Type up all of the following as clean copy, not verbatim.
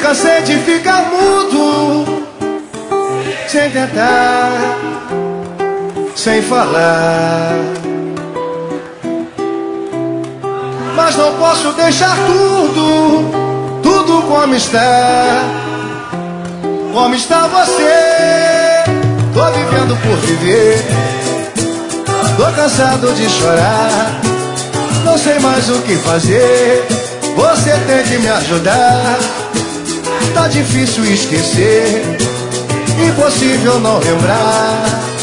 cansei de ficar mudo, sem tentar, sem falar. Mas não posso deixar tudo como está. Como está você? Tô vivendo por viver, tô cansado de chorar, não sei mais o que fazer. Você tem que me ajudar. Tá difícil esquecer, impossível não lembrar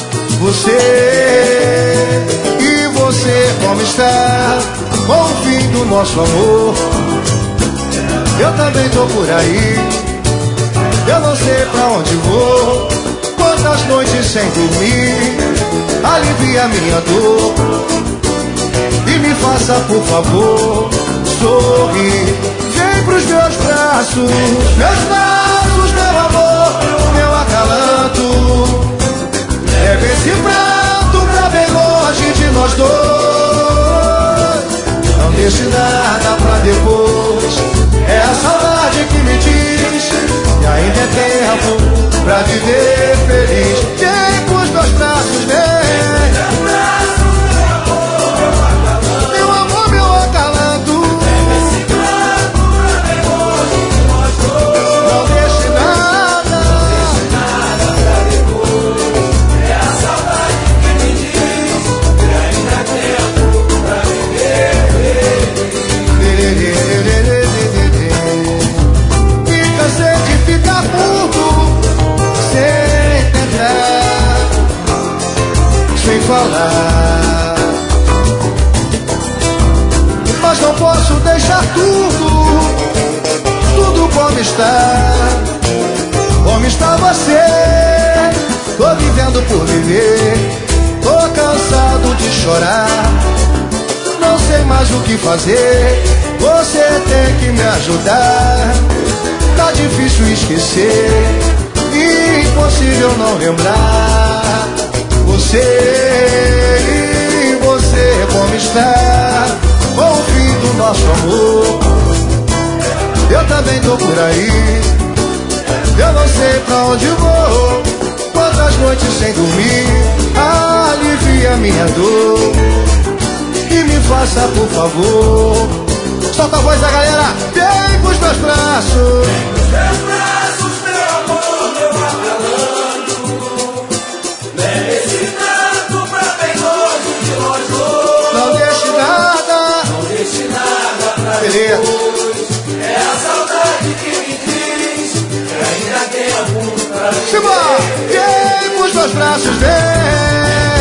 você. E você como está? Com o fim do nosso amor, eu também tô por aí. Eu não sei pra onde vou, quantas noites sem dormir. Alivia minha dor e me faça por favor sorrir. Vem pros meus braços, meu amor, meu acalanto. Leve esse prato pra bem longe de nós dois. Não deixe nada pra depois, é a saudade que me diz que ainda é tempo pra viver feliz. Vem pros meus braços, vem. Meu amor, meu acalanto. Não deixe nada pra depois, é a saudade que me diz que ainda é tempo pra viver feliz. E cansei de ficar mudo, sem tentar, sem falar. Mas não posso deixar tudo como está. Como está você? Tô vivendo por viver, tô cansado de chorar, não sei mais o que fazer. Você tem que me ajudar. Tá difícil esquecer, impossível não lembrar você. E você como está? Com o fim do nosso amor, eu também tô por aí. Eu não sei pra onde vou, quantas noites sem dormir. Alivia minha dor e me faça por favor. Solta a voz da galera, vem pros meus braços. Vem pros meus braços, meu amor, meu acalanto. Leve esse trato pra bem longe de nós dois. Não deixe nada pra depois, é a saudade que me diz que ainda há tempo pra viver. Vem pros meus braços, vem.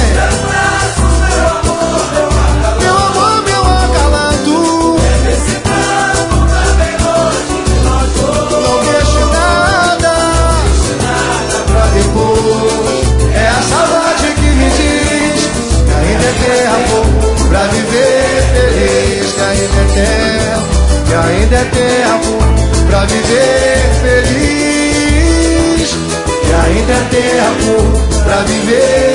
Pra viver feliz, que ainda é tempo, que ainda é tempo pra viver feliz, que ainda é tempo pra viver